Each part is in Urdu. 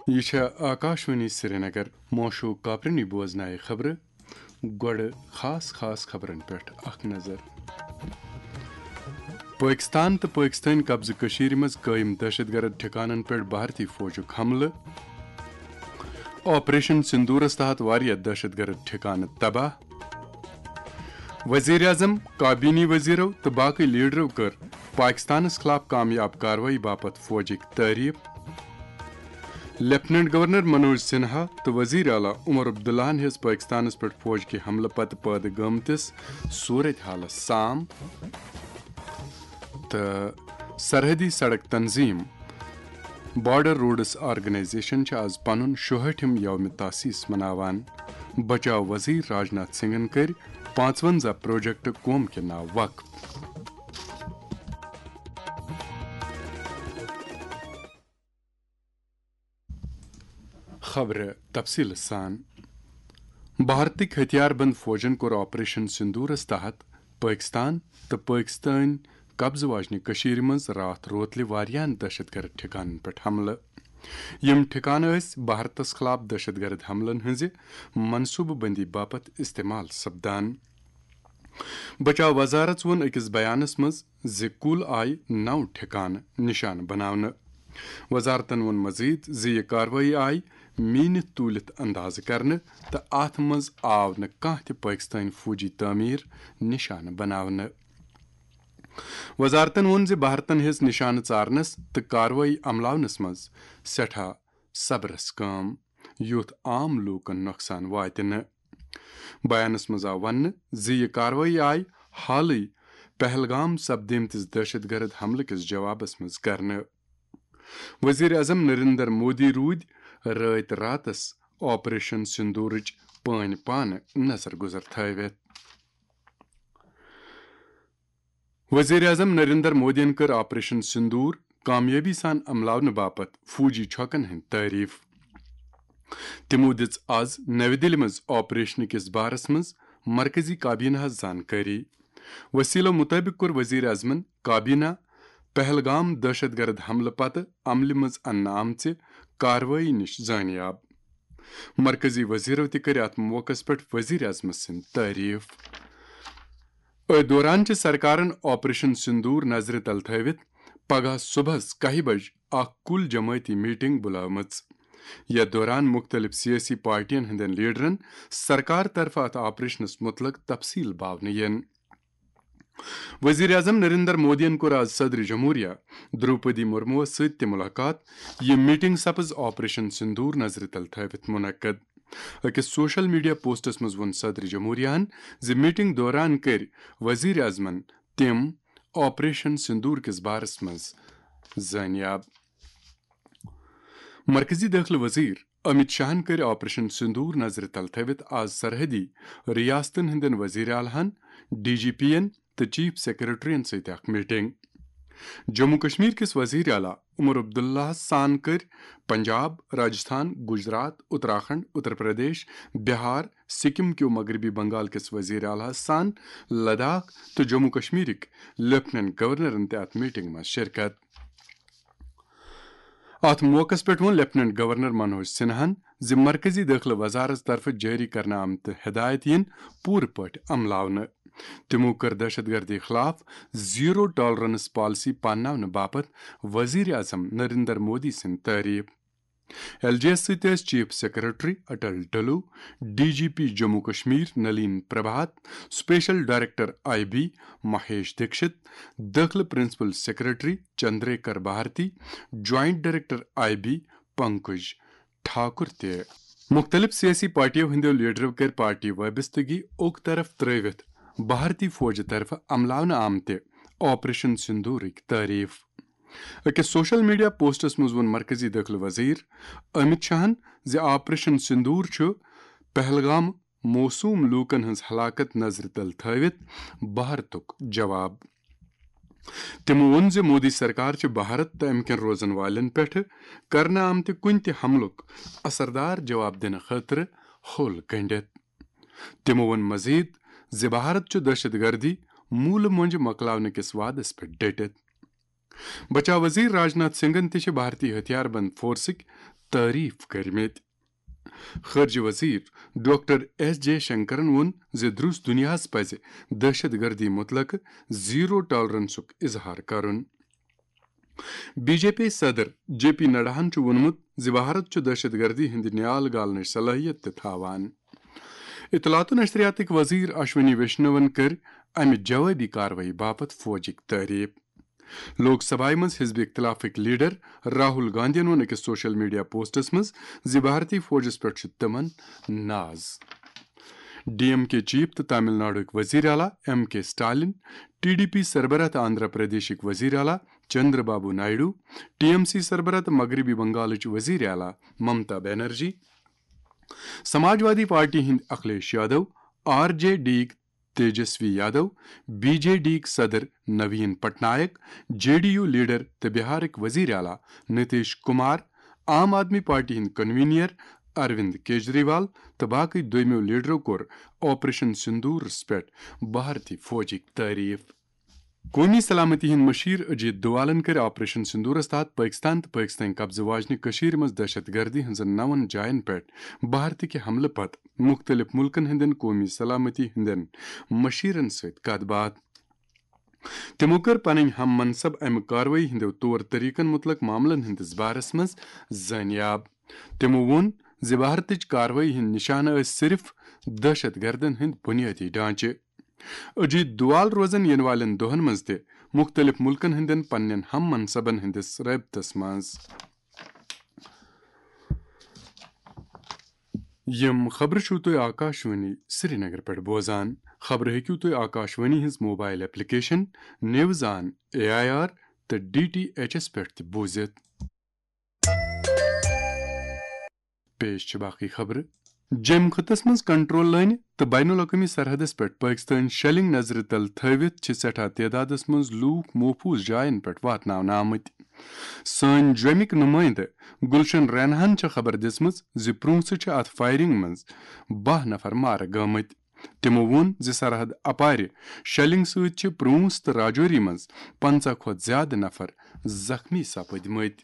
یہ آکاشوانی سری نگر موشو کاپرنی بوزنائے خبر گوڑ خاص خبرن پہ اخ نظر پاکستان تو پاکستانی قبضہ کشیر مز قائم دہشت گرد ٹھکانن پہ بھارتی فوجک حملہ آپریشن سندورس تحت واریاہ دہشت گرد ٹھکانہ تباہ وزیر اعظم کابینی وزیرو تو باقی لیڈرو کر پاکستانس خلاف کامیاب کاروائی باپت فوجک تعریف لیفٹننٹ گورنر منوج سنہا تو وزیر اعلیٰ عمر عبداللہ ہز پاکستانس پہ فوج کے حملہ پتہ پید گمتس صورت حالس سام تو سرحدی سڑک تنظیم بارڈر روڈس آرگنائزیشن آز پن 66 یوم تاسیس مناوان بچاؤ وزیر راجناتھ سنگھن کر 55 پروجیکٹ قوم کے ناو وقف خبر تفصیل سان بھارتک ہتھیار بند فوجن کور آپریشن سندورس تحت پاکستان تو پاکستان قبضہ واجنہ کشیر مز رات روتلہ واریاہن دہشت گرد ٹھکانن پہ حملہ یم ٹھکانہ بھارتس خلاف دہشت گرد حملن ہز منصوبہ بندی باپت استعمال سپدان بچاؤ وزارت وون اکس بیانس مز کل آئی 9 ٹھکانہ نشانہ بناونہ وزارتن وون مزید یہ کاروائی آئی مینت تولت انداز کرنے تو ات مز آو نہ کانٛہہ تہ پاکستانی فوجی تعمیر نشانہ بناونہ وزارتن وون بھارتن ہز نشانہ ژارنس تو کاروائی عملاونس مز سٹھا صبرس کام یوتھ عام لوکن نقصان واتہ نہ بیانس مز آو ونہ یہ کاروائی آئی حالی پہلگام سپدیمتس دہشت گرد حملہ کس جوابس مز کرنے وزیر اعظم نریندر مودی رود رات راتس آپریشن سندورچ پان پانہ نظر گزر تھوت وزیر اعظم نریندر مودین کر آپریشن سندور کامیابی سان عملاونہ باپت فوجی چھوکن ہند تعریف تمو دژ آز نو دہلی مز آپریشن کس بارس مز مرکزی کابینہ زانکاری وسیلو مطابق کور وزیر اعظمن کابینہ پہلگام دہشت گرد حملہ پتہ عملہ مز انہ آمژ کاروائی نش زانیاب مرکزی وزیرو تہ کر ات موقع پہ وزیر اعظم سند تعریف دوران سرکارن آپریشن سندور نظر تل تھوت پگہ صبح 1 بج اخ کل جماعتی میٹنگ بلامت یتھ دوران مختلف سیاسی پارٹین ہندین لیڈرن سرکار طرف ات آپریشنس متعلق تفصیل باونہ ین وزیر اعظم نریندر مودین کور آز صدر جمہوریہ دروپدی مرمو ست ملاقات یہ میٹنگ سپز آپریشن سندور نظر تل تھوت منعقد اکس سوشل میڈیا پوسٹس مز ون صدر جمہوریہ میٹنگ دوران کر وزیر اعظمن تم آپریشن سندور کس بارس مز زانیاب مرکزی داخلہ وزیر امت شاہن کر آپریشن سندور نظر تل تھوت آز سرحدی ریاستن ہندین وزیر اعلیٰ ڈی جی پی ین تو چیف سیکرٹرین ست اخ میٹنگ جموں کشمیر کس وزیر اعلیٰ عمر عبداللہ سان کر پنجاب راجستھان گجرات اتراکھنڈ اتر پردیش بہار سکم کیو مغربی بنگال کس وزیر اعلیٰ سان لداخ تو جموں کشمیرک لیفٹننٹ گورنرن تہ ات میٹنگ مز شرکت ات موقع پہ ون لیفٹننٹ گورنر منوج سنہن مرکزی داخلہ وزارت طرف جاری کرنے آمت ہدایت ین پور پٹ عملاونہ تمو کر دہشت گردی خلاف زیرو ٹالرنس پالسی پاناونہ باپت وزیر اعظم نریندر مودی سند تعریف ایل جی ایس ست chief secretary Atal Dulloo D G P Jammu Kashmir Nalin Prabhat special director I B Mahesh Dikshit داخلہ principal secretary Chandrakar Bharti joint director I B Pankaj Thakur تہ مختلف سیاسی پارٹیوں ہندو لیڈرو کر پارٹی وابستگی اوک طرف ترٲوِتھ بھارتی فوج طرف عملاونہ آمت آپریشن سندورک تعریف اکس سوشل میڈیا پوسٹس مز ون مرکزی داخلہ وزیر امت شاہن آپریشن سندور پہلگام موسوم لوکن ہز ہلاکت نظر تل تھوت بھارتک جواب تمو وون مودی سرکار بھارت تو امکن روزن والن پہ کرنے آمت کن تہ حملک اثردار جواب دنہ خاطر ہول گنڈت تمو وون مزید بھارت دہشت گردی مول منج مکلاونہ کس وعدس پہ ڈٹت بچاو وزیر راجناتھ سنگھن تہ بھارتی ہتھیار بند فورسک تعریف کرمت. خارجہ وزیر ڈاکٹر ایس جے شنکرن وون درست دنیاہس پزِ دہشت گردی متعلق زیرو ٹالرنسک اظہار کرن. بی جے پی صدر جے پی نڈاہن وونمت بھارت دہشت گردی ہند نیال گالنچ صلاحیت تہ تھاوان. اطلاعات و نشریاتک وزیر اشونی ویشنون کر امہ جوابی کاروٲیی باپت فوجک تعریف. لوک سبھا مز حزب اختلافک لیڈر راہل گاندھی وون أکس سوشل میڈیا پوسٹس مز بھارتی فوجس پہ تمن ناز. ڈی ایم کے چیف تو تامل ناڈوک وزیر اعلیٰ ایم کے اسٹالن، ٹی ڈی پی سربراہ تو آندھرا پردیشک وزیر اعلیٰ Chandra Babu Naidu, T M C سربراہ تو مغربی بنگالچ وزیر اعلیٰ ممتا بنرجی، سماجوادی پارٹی ہند Akhilesh Yadav, R J D Tejashwi Yadav, B J D صدر Naveen Patnaik, J D U leader تو بہارک وزیر اعلیٰ نتیش کمار، عام آدمی پارٹی ہند کنوینئر اروند کیجریوال تو باقی دویمو لیڈرو کور آپریشن سندورس پہ بھارتی فوجک تعریف. قومی سلامتی ہند مشیر اجیت دوالن کر آپریشن سندورس تحت پاکستان تو پاکستان قبضہ واجنہ مز دہشت گردی ہنزن 9 جائن پہ بھارت کے حملہ پتہ مختلف ملکن ہندین قومی سلامتی ہندین مشیرن ست کت بات. تمو کر پنن ہم منصب امہ کاروٲیی ہندو طور طریقن متعلق معاملن ہندس بارس مز زانیاب. تمو وون بھارتچ کاروٲیی ہند نشانہ صرف دہشت گردن ہند بنیادی ڈھانچہ. اجیت دوال روزن ین والن دہن مز تہ مختلف ملکن ہندین پنن ہم منصبن ہندس رابطس مز. یم خبر چھو تُہۍ آکاشوانی سری نگر پہ بوزان. خبر ہیکو تُہۍ آکاشوانی ہز mobile application news on AIR تو DTH پہ تہ بوزت. پیش چھ باقی خبر. جم خطس مز کنٹرول لائن تو بین الاقوامی سرحدس پہ پاکستان شیلنگ نظر تل تھوت چھ سٹھا تعدادس مز لوک محفوظ جائن پہ واتناونہ آمت. سن جمک نمائندہ گلشن رینہن چھ خبر دژمژ پرونسہ چھ ات فائرنگ مز 12 نفر مارہ گمت. تمو وون سرحد اپار شیلنگ ست چھ پرونس تو راجوری مز 50 کھت زیادہ نفر زخمی سپدمت.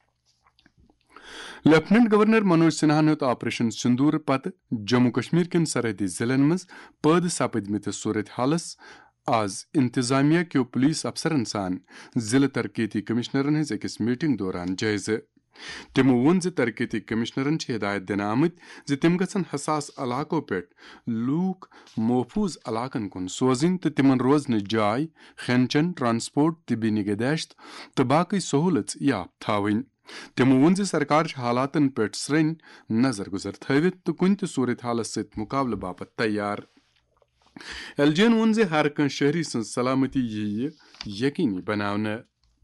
لیفٹننٹ گورنر منوج سنہاہن ہیوت آپریشن سندور پتہ جموں کشمیر کن سرحدی ضلعن مز پٲدٕ سپدمتس صورت حالس آز انتظامیہ کیو پولیس افسرن سان ضلع ترقیتی کمشنرن ہز أکس میٹنگ دوران جائزہ. تمو وون ترقیتی کمشنرن ہدایت دنہ آمت تم گژھن حساس علاقو پہ لوک محفوظ علاقن کن سوزن تو تمن روزنہ جائے، کھین چین، ٹرانسپورٹ، طبی نگہداشت تو باقی سہولت یافتہ تھاون. تمو وون سرکار حالاتن پہ سرن نظر گزر تھوت تو کن تہ صورت حالس ست مقابلہ باپت تیار. ایل جی ین وون ہر کھانا شہری سن سلامتی یہ یقینی بناونہ.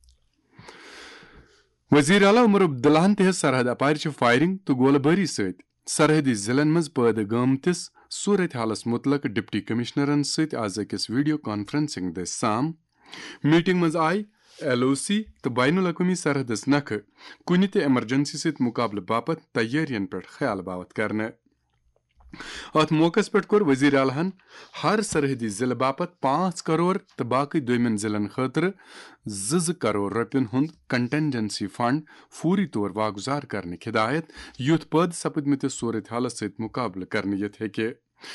وزیر اعلیٰ عمر عبداللہن تہ سرحد اپار فائرنگ تو گولہ باری ست سرحدی ضلعن مز پٲدٕ گٲمتس صورت حالس متعلق ڈپٹی کمشنرن ست آز أکس ویڈیو کانفرنسنگ دٔسۍ سام. میٹنگ مز آیہِ LOC تو بین الاقوامی سرحدس نکھٕ کنہ تہ ایمرجنسی ست مقابلہ باپت تیارین پہ خیال باوت کرنہ. ات موقع پہ کور وزیر اعلیٰ ہر سرحدی ضلع باپت 5 کروڑ تو باقی دویمن ضلعن خاطر 2 کروڑ رۄپین ہند کنٹنجنسی فنڈ فوری طور واگزار کرنک ہدایت یُتھ پٲدٕ سپدمتس صورت حالس ست مقابلہ کرنہٕ یِتھ ہیکہ.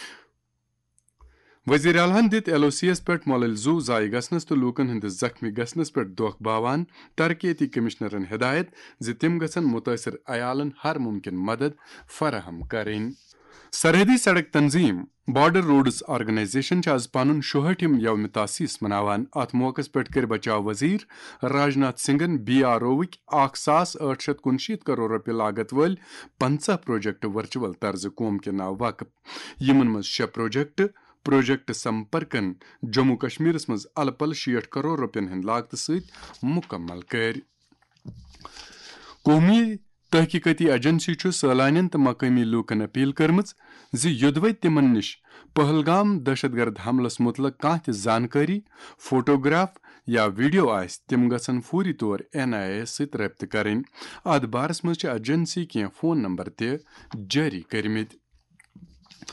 وزیر اعلیٰ دِت LOC یس پہ مۄلٕلۍ زُو ضایع گژھنس تو لوکن ہندس زخمی گژھنس پہ دھوکہ باوان ترقیتی کمشنرن ہدایت تم گژھن متاثر عیالن ہر ممکن مدد فراہم کریں. سرحدی سڑک تنظیم بارڈر روڈز آرگنائزیشن آز پن 66 یوم تاسیس مناوان. ات موقع پہ کر بچاو وزیر راجناتھ سنگھن BRO وک 1869 کروڑ رۄپیہِ لاگت ول 50 پروجیکٹ ورچوئل طرز قوم کے ناو وقف. یمن مز 6 پروجیکٹ سمپرکن جموں کشمیرس مز الہ پل 60 کروڑ رۄپین ہند لاگت ست مکمل کر. قومی تحقیقاتی ایجنسی چھ سٲلانین تو مقامی لوکن اپیل کرمژ یودوے تمن نش پہلگام دہشت گرد حملس متعلق کانٛہہ تہ زانکاری، فوٹوگراف یا ویڈیو آسہ تم گژھن فوری طور NIA ست رابطہ کریں. ات بارس مز ایجنسی کینٛہہ فون نمبر تہ جاری کرمت.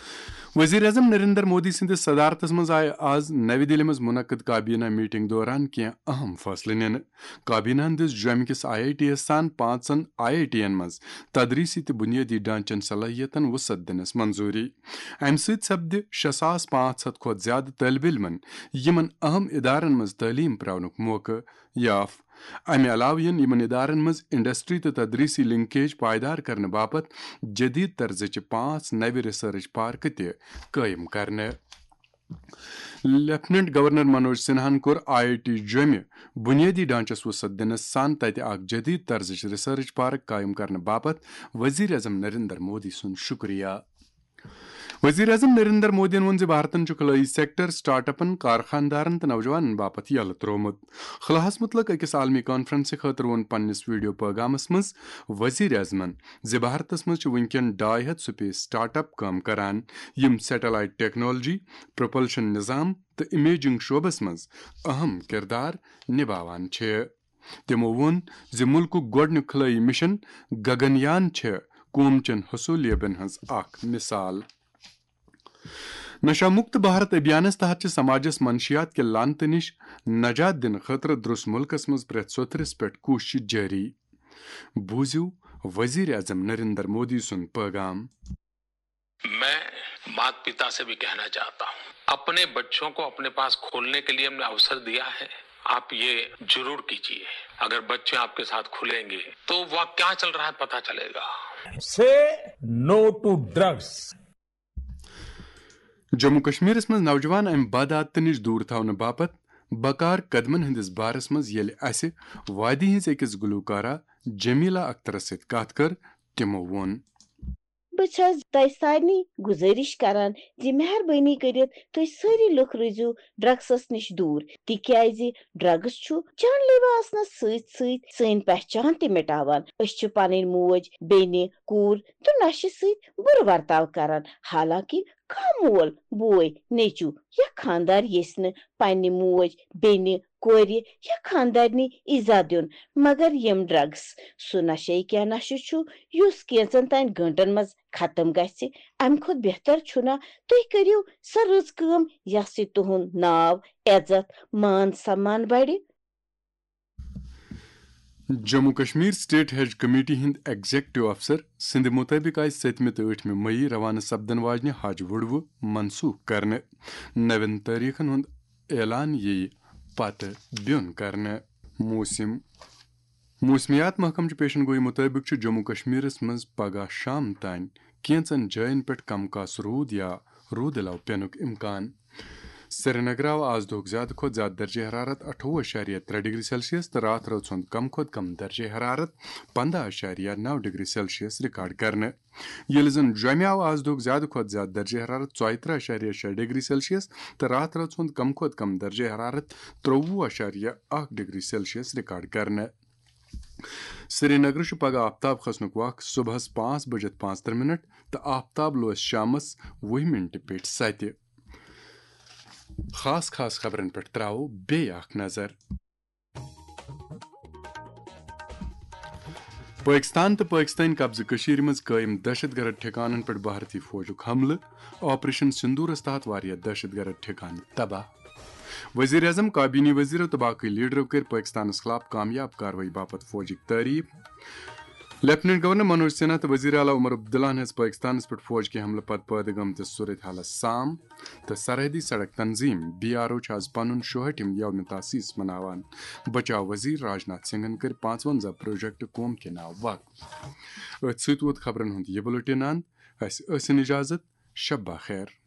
وزیر اعظم نریندر مودی سندس صدارتس مز آئے آز نوی دہلی مز منعقد کابینہ میٹنگ دوران کی اہم فیصلہ نن کابینہ دس جوم کس آئی آئی ٹی ایس سان 5 آئی آئی ٹی مز تدریسی تو بنیادی ڈھانچن صلاحیتن وسعت دنس منظوری امہ سۭتۍ سپدِ 6500 کھۄتہٕ زیادٕ طالب علمن یمن اہم ادارن مز تعلیم پراونک موقع یاف امہ علاوہ یمن ادارن مز انڈسٹری تو تدریسی لنکیج پائیدار کرنے باپت جدید طرزچ 5 نوِ ریسرچ پارکہ تہ قائم کرنے لیفٹننٹ گورنر منوج سنہاہن کور آئی آئی ٹی جومہ بنیادی ڈھانچس وسعت دنس سان تتہ اکھ جدید طرزچ ریسرچ پارک قائم کرنے باپت وزیر اعظم نریندر مودی سن شکریہ وزیر اعظم نریندر مودین وون بھارتن خلائی سیکٹر سٹارٹ اپن کارخاندارن تو نوجوانن باپت یل ترومت خلاہس متعلق اکس عالمی کانفرنس خاطر وون پننس ویڈیو پیغامس مز وزیر اعظمن بھارتس مز ونکین 250 سپیس سٹارٹ اپ کام کران یم سیٹلائٹ ٹیکنالوجی پروپلشن نظام تو امیجنگ شعبس مز اہم کردار نبھاوان چھ تمو وون ملک گۄڈنیُک خلائی مشن گگنیان چھ قوم چن حصولیابن ہز اخ مثال نشہ مکت بھارت ابھیانس تحت سماجس منشیات کے لانت نش نجات دن خاطر درس ملکس مز پریت سوتھرس پہ کوشش جاری بوزیو وزیر اعظم نریندر مودی سن پیغام میں مات پتا سے بھی کہنا چاہتا ہوں اپنے بچوں کو اپنے پاس کھولنے کے لیے ہم نے اوسر دیا ہے آپ یہ ضرور کیجیے اگر بچے آپ کے ساتھ کھلیں گے تو وہ کیا چل رہا ہے پتہ چلے گا Say no to drugs. Jammu کشمیرس مز نوجوان ام بد عادت نش دور تھونہ باپت بکار قدمن ہندس بارس مز یل اسہ وادی ہز اکس گلوکارہ جمیلہ اخترس ست کت کر تمو وون بہٕ تۄہہِ سارنٕے گُزٲرِش کران زِ مہربٲنی کٔرِتھ تُہۍ سٲری لُکھ روٗزِو ڈرگسس نِش دوٗر تِکیازِ ڈرگس چھُ جان لیوا آسنس سۭتۍ سۭتۍ سٲنۍ پہچان تہِ مٹاوان أسۍ چھِ پنٕنۍ موج بیٚنہِ کوٗر تہٕ نشہِ سۭتۍ بُرٕ ورتاو کران حالانکہِ کانٛہہ مول بوے نیٚچوٗ یا خاندار یژھِ نہٕ پننہِ موج بیٚنہِ کورِ یا خاندارنہِ ایٖزا دیُن مگر یم ڈرگس سُہ نشے کینٛہہ نشہٕ چھُ یُس کینژن تانۍ گٲنٹن منٛز ختم گژھِ امہِ کھۄتہٕ بہتر چھُنا تُہۍ کٔرِو سۄ رٕژ کٲم یس سۭتۍ تُہُنٛد ناو عزت مان سمان بڑِ جموں کشمیر سٹیٹ حج کمیٹی ہند ایگزیکٹو افسر سند مطابق آئی 7 تو 8 مئی روانہ سپدن واجنہ حج وڑوہ منسوخ کرنے نوین تاریخن ہند اعلان یی پتہ بیون کرنے موسمیات محکمچ پیشن گوئی مطابق جموں کشمیرس مز پگہ شام تان کینچن جائن پہ کم کاس رود یا رود علاو پینک امکان سری نگر آو آز دہک زیادہ کھت زیادہ درجہ حرارت 28.3 ڈگری سیلسیس تو رات رٲژ ہند کم کھت کم درجہ حرارت 15.9 ڈگری سیلسیس ریکارڈ کرنے یل زن جومہ آو آز دہک زیادہ کھت زیادہ درجہ حرارت 34.6 ڈگری سیلسیس تو رات رٲژ ہند کم کھت کم درجہ حرارت 23.1 ڈگری سیلسیس ریکارڈ کرنے سری نگر پگہ آفتاب کھسنک وق صبح 5:35 تو آفتاب لوس شامس 10 منٹ پہ 7 خاص خبرن پہ تراو بیٚیہِ اکھ نظر پاکستان تو پاکستانی قبضہ کشیر مز قائم دہشت گرد ٹھکانن پہ بھارتی فوجک حملہ آپریشن سندورس تحت واریاہ دہشت گرد ٹھکان تباہ وزیر اعظم کابینی وزیرو تو باقی لیڈرو کر پاکستانس خلاف کامیاب کاروٲیی باپت فوجک تعریف لیفٹننٹ گورنر منوج سنہا تو وزیر اعلیٰ عمر عبداللہ ہز پاکستانس پہ فوج کے حملہ پتہ پٲدٕ گٔمتِس صورت حالس سام تو سرحدی سڑک تنظیم BRO آز پن 64 یوم تاسیس مناوان بچاؤ وزیر راجناتھ سنگھن کر 55 پروجیکٹ قوم کے ناو وقف ات ست ووت خبرن ہند یہ بلٹن اند اس ٲسِن اجازت شب بخیر